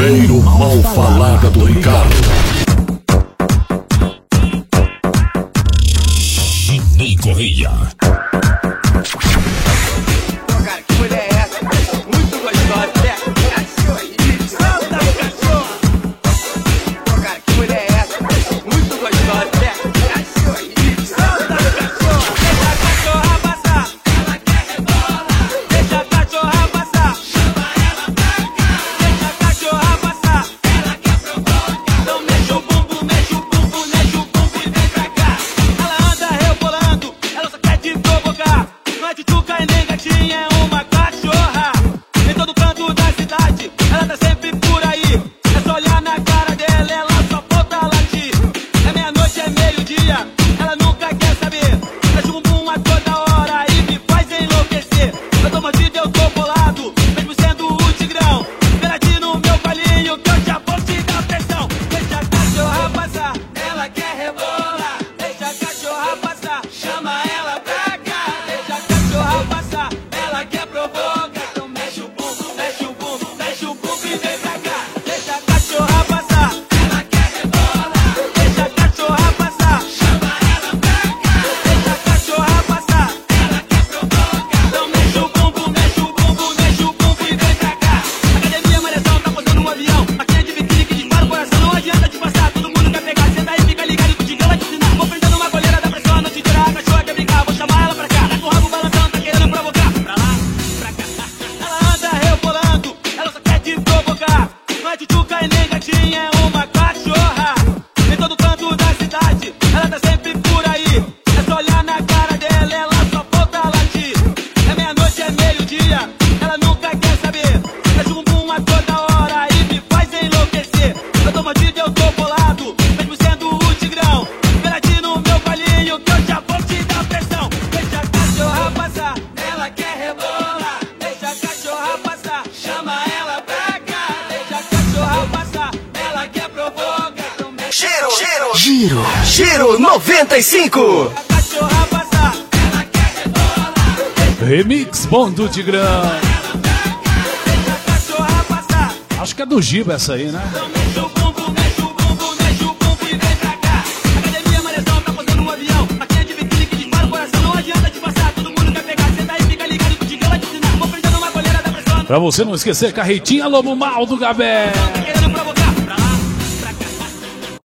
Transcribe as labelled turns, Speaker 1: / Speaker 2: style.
Speaker 1: Primeiro mal falada do Ricardo. Ginei Correia.
Speaker 2: Cara, que mulher é essa? Muito gostosa, né? Solta o cachorro! Cara, que mulher é essa? Muito gostosa, né? Solta o cachorro! Deixa a cachorra passar! Ela quer rebolar! Deixa a cachorra passar! Chama ela pra cá! Deixa a cachorra passar! Ela quer provocar! Então mexe o bumbum, mexe o bumbum, mexe o bumbum e vem pra cá! Ela anda rebolando, ela só quer te provocar! Não é tchutchuca e nem gatinha, é uma cachorra. Em todo canto da cidade, ela tá sempre por aí. É só olhar na cara dela, ela só falta latir. É meia-noite, é meio-dia, ela nunca quer saber. Mexe o bumbum a toda hora e me faz enlouquecer. Eu tô mordido, eu tô bolado, mesmo sendo o tigrão. Peladinho no meu colinho, que eu já vou te dar pressão. Deixa a cachorra passar, ela quer rebolar. Deixa a cachorra passar, chama ela pra cá. Deixa a cachorra passar, ela quer provocar. Então mexe o bumbum, mexe o bumbum, mexe o bumbum e vem pra cá. Deixa a cachorra passar, ela quer rebolar. Deixa a cachorra passar, chama ela pra cá. Deixa a cachorra passar, ela quer provocar. Então mexe o bumbum, mexe o bumbum, mexe o bumbum e vem pra cá. Academia, malhação, tá posando um avião. Máquina de biquíni que dispara o coração, não adianta te passar. Todo mundo quer pegar, senta aí, fica ligado que o Tigão vai te ensinar. Vou prendendo uma coleira da pressão, não te tirar. A cachorra quer brincar, vou chamar ela pra cá. Tá com o rabo balançando, tá querendo provocar. Pra lá, pra cá. Ela anda rebolando, ela só quer te provocar. Não é tchutchuca e nem gatinha, é uma cachorra. Em todo canto da cidade, ela tá sempre por aí. É só olhar na cara dela, ela só falta latir. É meia-noite, é meio-dia, ela nunca quer saber. Mexe o bumbum a toda hora e me faz enlouquecer. Eu tô mordido, eu tô bolado, mesmo sendo o tigrão. Peladinho no meu colinho, que eu já vou te dar pressão. Deixa a cachorra passar, ela quer rebolar. Deixa a cachorra passar, chama ela pra cá. Deixa a cachorra passar, ela quer provocar. Então mexe
Speaker 3: Giro 95.
Speaker 2: a cachorra passar, ela quer rebolar.
Speaker 4: Remix bom do Tigrão.
Speaker 2: Deixa a cachorra passar.
Speaker 4: Acho que é do Giba essa aí, né?
Speaker 2: Então mexe o bumbum, mexe o bumbum, mexe o bumbum e vem pra cá. Academia, malhação, tá posando um avião. Máquina de biquíni que dispara o coração, não adianta te passar. Todo mundo quer pegar, senta aí, fica ligado que o Tigão vai te ensinar. Vou prendendo uma coleira da pressão.
Speaker 4: Pra você não esquecer, carretinha Lobo Mal do Gabé.